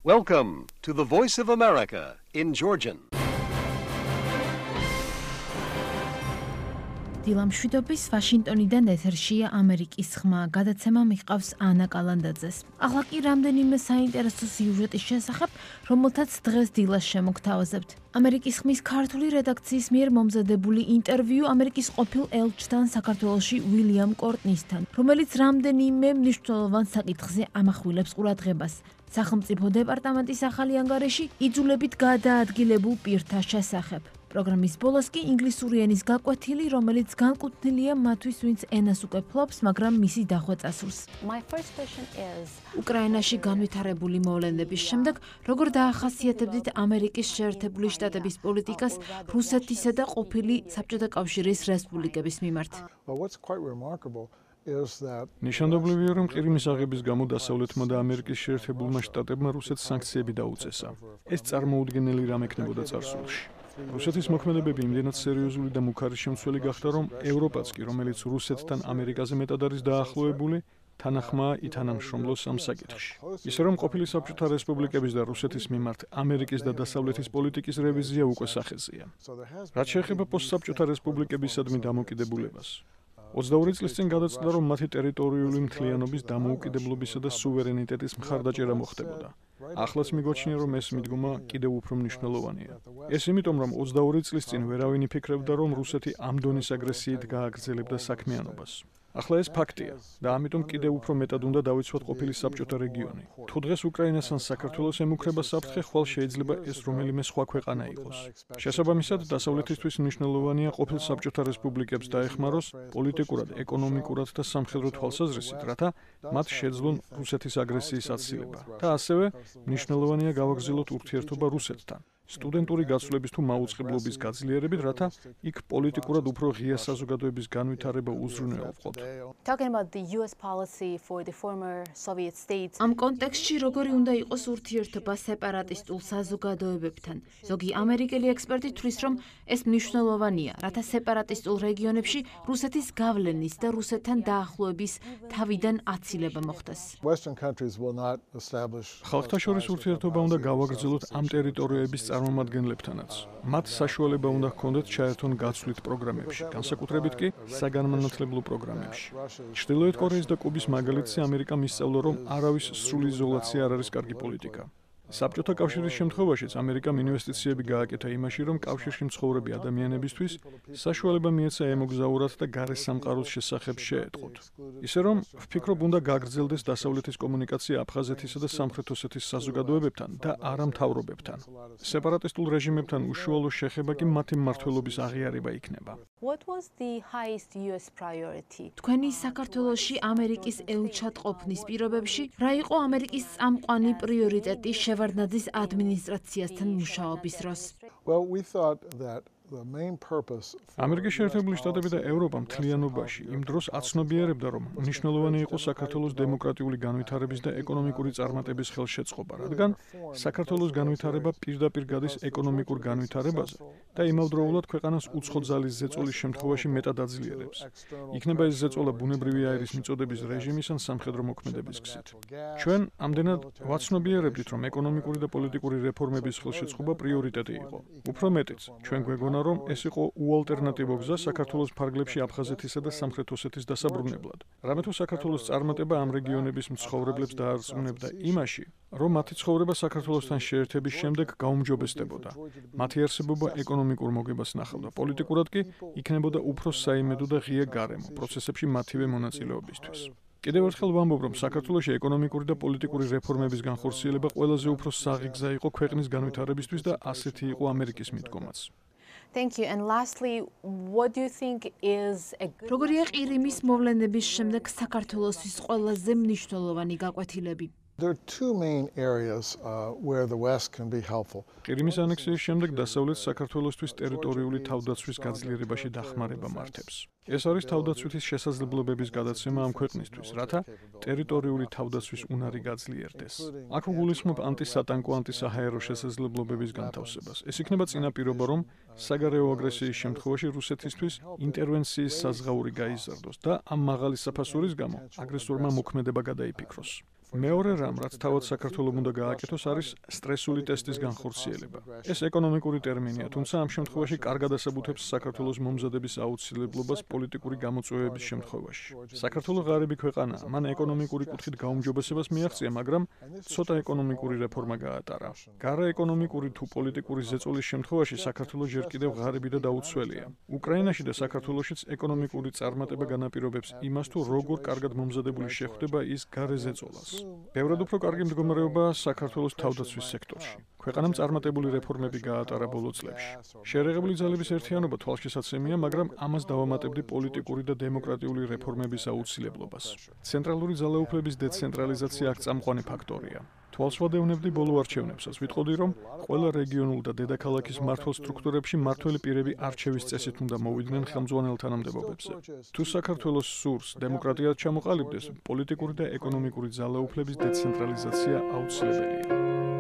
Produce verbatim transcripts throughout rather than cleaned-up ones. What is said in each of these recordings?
Welcome to the Voice of America in Georgian. დილამშვიდობის ვაშინტონიდან ეთერშია ამერიკის ხმა. გადაცემა მიჰყავს ანა კალანდაძეს. ახლა კი რამდენიმე საინტერესო სიუჟეტის შესახებ, რომელთაც დღეს დილას შემოგთავაზებთ. ამერიკის ხმის ქართული რედაქციის მიერ მომზადებული ინტერვიუ ამერიკის ყოფილ ელჩთან საქართველოში უილიამ კორტნისთან, რომელიც რამდენიმე მნიშვნელოვან საკითხზე ამახვილებს ყურადღებას. სახელმწიფო დეპარტამენტის ახალი ანგარიში იძულებით გადაადგილებულ პირთა შესახებ. პროგრამის ბოლოს კი ინგლისური ენის გაკვეთილი, რომელიც განკუთვნილია მათთვის, ვინც ენას უკვე ფლობს, მაგრამ მისი დახვეწა სურს. უკრაინაში განვითარებული მოვლენების შემდეგ, როგორ დაახასიათებდით ამერიკის შეერთებული შტატების პოლიტიკას რუსეთისა და ყოფილი საბჭოთა კავშირის რესპუბლიკების მიმართ? ნიშანდობლივია, რომ ყირიმის აღების გამო დასავლეთმა და ამერიკის შეერთებულმა შტატებმა რუსეთს სანქციები დაუწესა. ეს წარმოუდგენელი რამ ექნებოდა წარსულში. რუსეთის მოქმედებები იმდენად სერიოზული და მუქარი შემცველი გახდა, რომ ევროპაც კი, რომელიც რუსეთთან ამერიკაზე მეტად არის დაახლოებული, თანახმაა ითანამშრომლოს ამ საკითხში. ისე რომ ყოფილი საბჭოთა რესპუბლიკების და რუსეთის მიმართ ამერიკის და დასავლეთის პოლიტიკის რევიზია უკვე სახეზეა. რაც შეეხება პოსტსაბჭოთა რესპუბლიკებისადმი დამოუკიდებულებას, ოცდაორი წლის წინ გადაწყდა, რომ მათი ტერიტორიული მთლიანობის დამოუკიდებლობისა და სუვერენიტეტის მხარდაჭერა მოხდებოდა. ახლაც მიგოჩნია, რომ ეს მიდგომა კიდევ უფრო მნიშვნელოვანია. ეს იმიტომ, რომ ოცდაორი წლის წინ ვერავინ იფიქრებდა, რომ რუსეთი ამ დონის აგრესიით გააგრძელებდა საქმიანობას. ახლა ეს ფაქტია და ამიტომ კიდევ უფრო მეტად უნდა დავიცვათ ყოფილი საბჭოთა რეგიონი. თუ დღეს უკრაინას ან საქართველოს ემუქრება საფრთხე, ხვალ შეიძლება ეს რომელიმე სხვა ქვეყანა იყოს. შესაბამისად, დასავლეთისთვის მნიშვნელოვანია ყოფილ საბჭოთა რესპუბლიკებს დაეხმაროს პოლიტიკურად, ეკონომიკურად და სამხედრო თვალსაზრისით, რათა მათ შეძლონ რუსეთის აგრესიის აცილება. და ასევე მნიშვნელოვანია გავაგრძელოთ ურთიერთობა რუსეთთან. სტუდენტური გაცვლების თუ მაუწყებლობის გაძლიერებით, რათა იქ პოლიტიკურად უფრო ღია საზოგადოების განვითარება უზრუნველყოთ. ამ კონტექსტში როგორი უნდა იყოს ურთიერთობა სეპარატისტულ საზოგადოებებთან? ზოგი ამერიკელი ექსპერტი თვლის, რომ ეს მნიშვნელოვანია, რათა სეპარატისტულ რეგიონებში რუსეთის გავლენის და რუსეთთან დაახლოების თავიდან აცილება მოხდეს. ხალხთა შორის ურთიერთობა უნდა გავაგრძელოთ ამ ტერიტორიების წარმომადგენლებთანაც. მათ საშუალება უნდა ჰქონდეთ ჩაერთონ გაცვლით პროგრამებში, განსაკუთრებით კი საგანმანათლებლო პროგრამებში. ჩრდილოეთ კორეის და კუბის მაგალითზე ამერიკა მისწავლა, რომ არავის სრული იზოლაცია არ არის კარგი პოლიტიკა. საბჭოთა კავშირის შემთხვევაშიც ამერიკამ ინვესტიციები გააკეთა იმაში, რომ კავშირში მცხოვრები ადამიანებისთვის საშუალება მიეცა ემოგზაურათ და გარე სამყაროს შესახებ შეეტყოთ. ისე რომ ვფიქრობ, უნდა გაგრძელდეს დასავლეთის კომუნიკაცია აფხაზეთისა და სამხრეთ ოსეთის საზოგადოებებთან და არა მთავრობებთან. სეპარატისტულ რეჟიმებთან უშუალო შეხება კი მათი მმართველობის აღიარება იქნება. თქვენი საქართველოში ამერიკის ელჩად ყოფნის პირობებში რა იყო ამერიკის წამყვანი პრიორიტეტი შევარდნაძის ადმინისტრაციასთან მუშაობის დროს? ამერიკის შეერთებული შტატები და ევროპა მთლიანობაში იმ დროს აცნობიერებდა, რომ მნიშვნელოვანი იყო საქართველოს დემოკრატიული განვითარების და ეკონომიკური წარმატების ხელშეწყობა, რადგან საქართველოს განვითარება პირდაპირ გადის ეკონომიკურ განვითარებაზე და იმავდროულად ქვეყანას უცხო ძალის ზეწოლის შემთხვევაში მეტად აძლიერებს. იქნება ეს ზეწოლა ბუნებრივი აირის მიწოდების რეჟიმის ან სამხედრო მოქმედების გზით. ჩვენ ამდენად ვაცნობიერებდით, რომ ეკონომიკური და პოლიტიკური რეფორმების ხელშეწყობა პრიორიტეტი იყო. უფრო მეტიც, ჩვენ გვეგონა, რომ ეს იყო უალტერნატივო გზა საქართველოს ფარგლებში აფხაზეთისა და სამხრეთ ოსეთის დასაბრუნებლად. რამე თუ საქართველოს წარმატება ამ რეგიონების მცხოვრებლებს დაარწმუნებდა იმაში, რომ მათი ცხოვრება საქართველოსთან შეერთების შემდეგ გაუმჯობესდებოდა. მათი არსებობა ეკონომიკურ მოგებას ნახავდა, პოლიტიკურად კი იქნებოდა უფრო საიმედო და ღია გარემო პროცესებში მათივე მონაწილეობისთვის. კიდევ ერთხელ ვამბობ, რომ საქართველოში ეკონომიკური და პოლიტიკური რეფორმების განხორციელება ყველაზე უფრო საღი გზა იყო ქვეყნის განვითარებისთვის და ასეთი იყო ამერიკის მიდგომაც. Thank you. And lastly, what do you think is a როგორია ყირიმის მოვლენების შემდეგ საქართველოსთვის ყველაზე მნიშვნელოვანი გაკვეთილები? There are two main areas uh, where the West can be helpful. ყირიმის ანექსიის შემდეგ დასავლეთს საქართველოსთვის ტერიტორიული თავდაცვის გაძლიერებაში დახმარება მართებს. ეს არის თავდაცვითის შესაძლებლობების გადაცემა ამ ქვეყნისთვის, რათა ტერიტორიული თავდაცვის უნარი გაძლიერდეს. აქ გულისხმობ ანტისატანკო, ანტისაჰაერო შესაძლებლობების განთავსებას. ეს იქნება წინაპირობა, რომ საგარეო აგრესიის შემთხვევაში რუსეთისთვის ინტერვენციის საზღაური გაიზარდოს და ამ მაღალი საფასურის გამო აგრესორმა მოქმედება გადაიფიქროს. მეორე რამ, რაც თავად საქართველოს უნდა გააკეთოს, არის სტრესული ტესტის განხორციელება. ეს ეკონომიკური ტერმინია, თუმცა ამ შემთხვევაში კარგად ასაბუთებს საქართველოს მომზადების აუცილებლობას პოლიტიკური გამოწვევების შემთხვევაში. საქართველოს ღარიბი ქვეყანაა, მან ეკონომიკური კუთხით გაუმჯობესებას მიაღწია, მაგრამ ცოტა ეკონომიკური რეფორმა გაატარა. გარაეკონომიკური თუ პოლიტიკური ზეწოლის შემთხვევაში საქართველოს ჯერ კიდევ ღარიბი და დაუცველია. უკრაინაში და საქართველოშიც ეკონომიკური წარმატება განაპირობებს იმას, თუ როგორ კარგად მომზადებული შეხვდება ის გარე ზეწოლას. ბევრად უფრო კარგი მდგომარეობაა საქართველოს თავდაცვის სექტორში. ქვეყანამ წარმატებული რეფორმები გაატარა ბოლო წლებში. შეერაღებული ძალების ერთიანობა თვალშესაცემია, მაგრამ ამას დავამატებდი პოლიტიკური და დემოკრატიული რეფორმების აუცილებლობას. ცენტრალური ძალაუფლების დეცენტრალიზაცია აქ წამყვანი ფაქტორია. თვალს ვადევნებდი ბოლო არჩევნებსაც, ვიტყოდი, რომ ყველა რეგიონულ და დედაქალაქის მმართველ სტრუქტურებში მმართველი პირები არჩევის წესით უნდა მოვიდნენ ხელმძღვანელ თანამდებობებზე. თუ საქართველოს სურს დემოკრატიად ჩამოყალიბდეს, პოლიტიკური და ეკონომიკური ძალაუფლების დეცენტრალიზაცია აუცილებელია.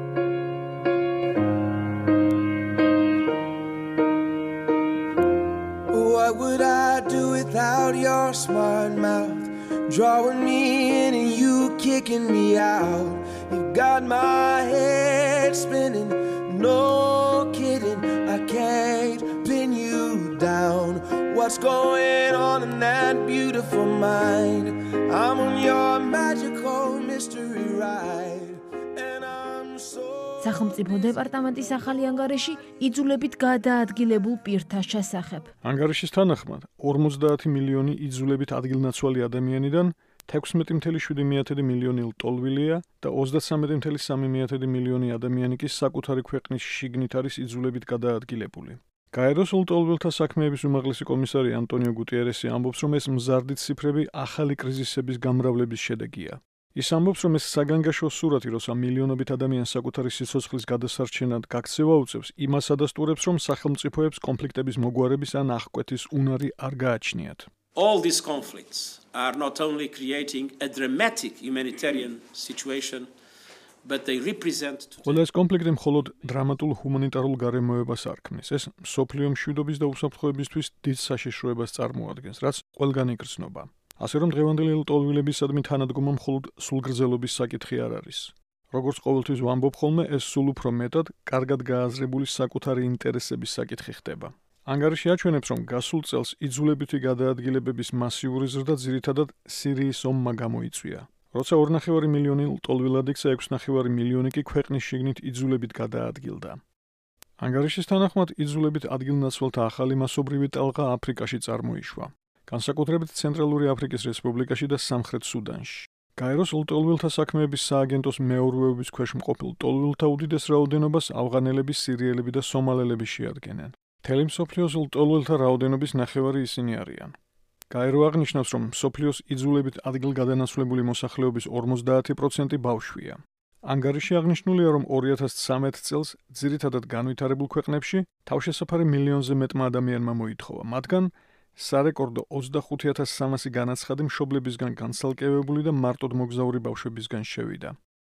What would I do without your smart mouth? Drawing me in and you kicking me out. You've got my head spinning, no kidding. I can't pin you down. What's going on in that beautiful mind? I'm on your magical mystery ride, and I'm so. სახელმწიფო დეპარტამენტის ახალი ანგარიში იძულებით გადაადგილებულ პირთა შესახებ. ანგარიშის თანახმად, ორმოცდაათი მილიონი იძულებით ადგილნაცვალი ადამიანიდან თექვსმეტი წუთი შვიდი მილიონი ლტოლვილია და ოცდათსამი წუთი სამი მილიონი ადამიანი კი საკუთარი ქვეყნის შიგნით არის იძულებით გადაადგილებული. გაეროს ლტოლვილთა საქმეების უმაღლესი კომისარი ანტონიო გუტიერესი ამბობს, რომ ეს მზარდი ციფრები ახალი კრიზისების გამრავლების შედეგია. ის ამბობს, რომ ეს საგანგაშო სურათი, როცა მილიონობით ადამიანს საკუთარი სიცოცხლის გადასარჩენად გაქცევა უწევს, იმას ადასტურებს, რომ სახელმწიფოებს კონფლიქტების მოგვარების ან აღკვეთის უნარი არ გააჩნიათ. All these conflicts are not only creating a dramatic humanitarian situation, but they represent. ყველა ეს კონფლიქტი მხოლოდ დრამატულ ჰუმანიტარულ გარემოებას არქმნის. ეს მსოფლიო მშვიდობის და უსაფრთხოებისთვის დიდ საშიშროებას წარმოადგენს, რაც ყველგან იგრძნობა. ასე რომ დღევანდელი ლტოლვილებისადმი თანადგომა მხოლოდ სულგრძელობის საკითხი არ არის. როგორც ყოველთვის ვამბობ ხოლმე, ეს სულ უფრო მეტად კარგად გააზრებული საკუთარი ინტერესების საკითხი ხდება. ანგარიში აჩვენებს, რომ გასულ წელს იძულებითი გადაადგილებების მასიური ზრდა ძირითადად სირიის ომმა გამოიწვია. როცა ორნახევარი მილიონი ლტოლვილად იქცა, ექვსნახევარი მილიონი კი ქვეყნის შიგნით იძულებით გადაადგილდა. ანგარიშის თანახმად, იძულებით ადგილნაცვალთა ახალი მასობრივი ტალღა აფრიკაში წარმოიშვა. განსაკუთრებით ცენტრალური აფრიკის რესპუბლიკაში და სამხრეთ სუდანში. გაეროს ლტოლვილთა საქმეების სააგენტოს მეურვეობის ქვეშ მყოფილ ლტოლვილთა უდიდეს რაოდენობას ავღანელები, სირიელები და სომალელები შეადგენენ. მთელი მსოფლიოს ლტოლვილთა რაოდენობის ნახევარი ისინი არიან. გაერო აღნიშნავს, რომ მსოფლიოს იძულებით ადგილგადანაცვლებული მოსახლეობის ორმოცდაათი პროცენტი ბავშვია. ანგარიში აღნიშნულია, რომ ორი ათას ცხრამეტ წელს ძირითადად განვითარებულ ქვეყნებში თავშესაფარი მილიონზე მეტმა ადამიანმა მოითხოვა, მათგან სარეკორდო ოცდახუთი ათას სამასი განაცხადი მშობლებისგან განცალკევებული და მარტოდ მოგზაური ბავშვებისგან შევიდა.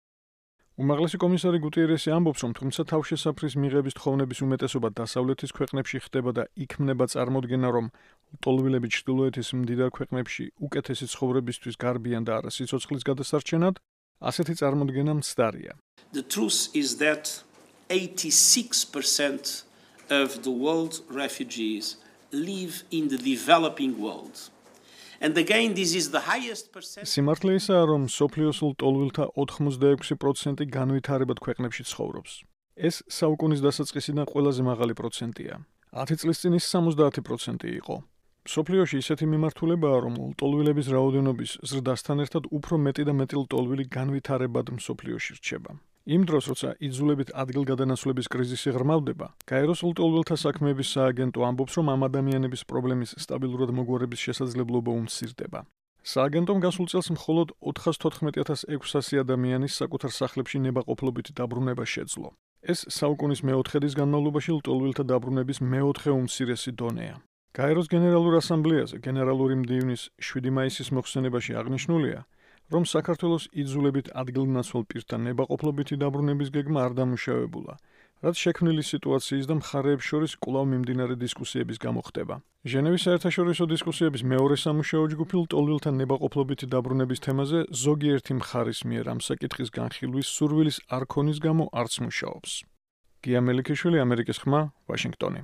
უმაღლესი კომისარი გუტიერესი ამბობს, რომ თუმცა თავშესაფრის მიღების თხოვნების უმეტესობა დასავლეთის ქვეყნებში ხდება და იქმნება წარმოდგენა, რომ ლტოლვილები ჩრდილოეთის მდიდარ ქვეყნებში უკეთესი ცხოვრებისთვის გარბიან და არა სიცოცხლის გადასარჩენად, ასეთი წარმოდგენა მცდარია. The truth is that eighty-six percent of the world's refugees live in the developing world. And again, this is the highest percent. სიმართლე ისაა, რომ მსოფლიოს ლტოლვილთა ოთხმოცდაექვსი პროცენტი განვითარებად ქვეყნებში ცხოვრობს. ეს საუკუნის დასაწყისიდან ყველაზე მაღალი პროცენტია. ათი წლის წინ ის სამოცდაათი პროცენტი იყო. მსოფლიოში ისეთი მიმართულებაა, რომ ლტოლვილების რაოდენობის ზრდასთან ერთად უფრო მეტი და მეტი ლტოლვილი განვითარებად მსოფლიოში რჩება. იმ დროს, როცა იძულებით ადგილგადანაცვლების კრიზისი ღრმავდება, გაეროს ლტოლვილთა საქმეების სააგენტო ამბობს, რომ ამ ადამიანების პრობლემის სტაბილურად მოგვარების შესაძლებლობა უმცირდება. სააგენტომ გასულ წელს მხოლოდ ოთხასთოთხმეტი ათას ექვსასი ადამიანის საკუთარ სახლებში ნებაყოფლობით დაბრუნება შეძლო. ეს საუკუნის მეოთხედის განმავლობაში ლტოლვილთა დაბრუნების მეოთხე უმცირესი დონეა. გაეროს გენერალურ ასამბლეაზე გენერალური მდივნის შვიდი მაისის მოხსენებაში აღნიშნულია, რომ საქართველოს იძულებით ადგილნაცვალ პირთა ნებაყოფლობითი დაბრუნების გეგმა არ დამუშავებულა, რაც შექმნილი სიტუაციის და მხარეებს შორის კვლავ მიმდინარე დისკუსიების გამო ხდება. ჟენევის საერთაშორისო დისკუსიების მეორე სამუშაო ჯგუფი ლტოლვილთა ნებაყოფლობითი დაბრუნების თემაზე ზოგიერთი მხარის მიერ ამ საკითხის განხილვის სურვილის არ ქონის გამო არც მუშაობს. გია მელიქიშვილი, ამერიკის ხმა, ვაშინგტონი.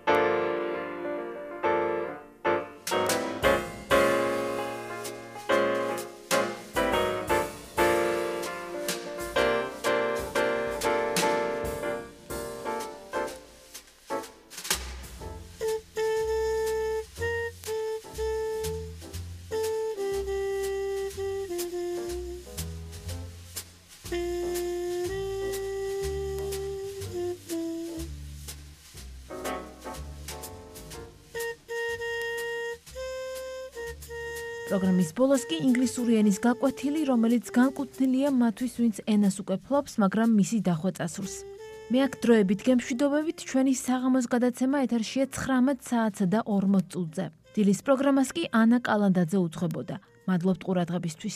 პროგრამის ბოლოს კი ინგლისური ენის გაკვეთილი, რომელიც განკუთვნილია მათთვის, ვინც ენას უკვე ფლობს, მაგრამ მისი დახვეწა წასულს. მე აქ დროებით გემშვიდობებით, ჩვენი საღამოს გადაცემა ეთერშია ცხრამეტ საათსა და ორმოც წუთზე. დილის პროგრამას კი ანა კალანდაძე უძღვებოდა. მადლობთ ყურადღებისთვის.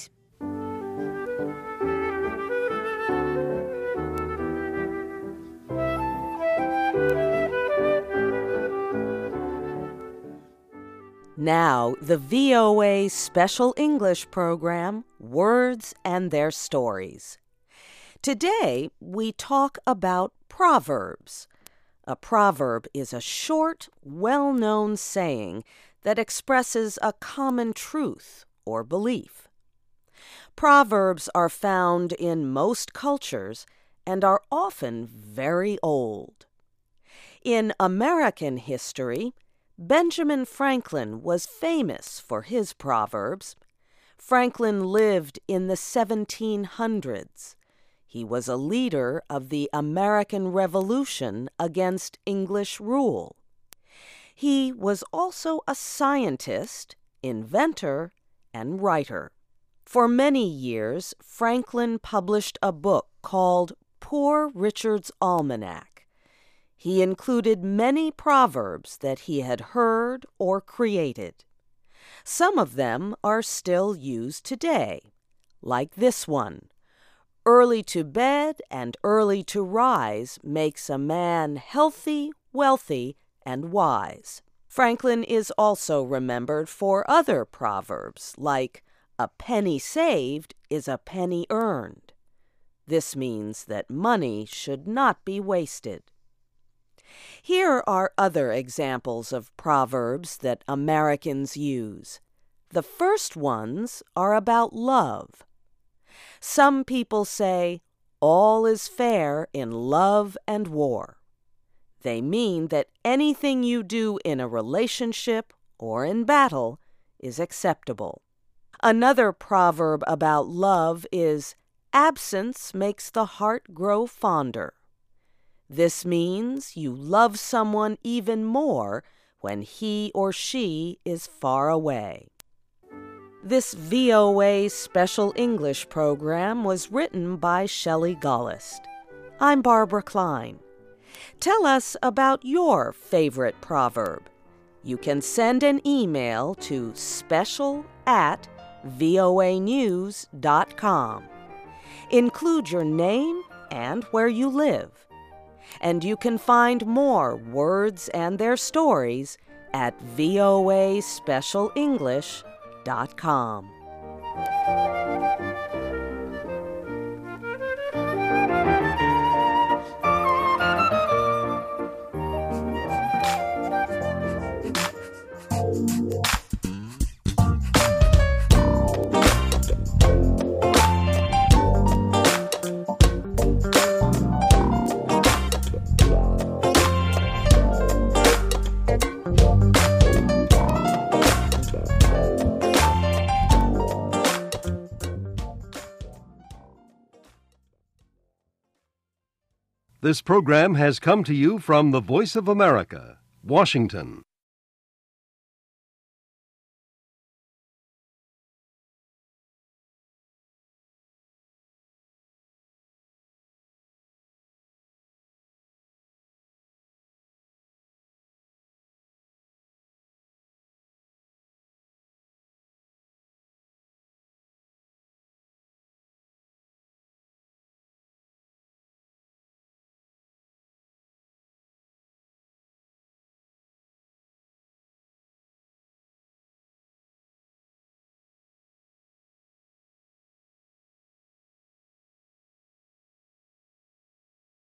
Now, the V O A Special English program, Words and Their Stories. Today, we talk about proverbs. A proverb is a short, well-known saying that expresses a common truth or belief. Proverbs are found in most cultures and are often very old. In American history, Benjamin Franklin was famous for his proverbs. Franklin lived in the seventeen hundreds. He was a leader of the American Revolution against English rule. He was also a scientist, inventor, and writer. For many years, Franklin published a book called Poor Richard's Almanac. He included many proverbs that he had heard or created. Some of them are still used today, like this one. Early to bed and early to rise makes a man healthy, wealthy, and wise. Franklin is also remembered for other proverbs, like a penny saved is a penny earned. This means that money should not be wasted. Here are other examples of proverbs that Americans use. The first ones are about love. Some people say, all is fair in love and war. They mean that anything you do in a relationship or in battle is acceptable. Another proverb about love is, absence makes the heart grow fonder. This means you love someone even more when he or she is far away. This V O A Special English program was written by Shelley Gollust. I'm Barbara Klein. Tell us about your favorite proverb. You can send an email to special at voa news dot com. Include your name and where you live. And you can find more words and their stories at voa special english dot com. This program has come to you from the Voice of America, Washington.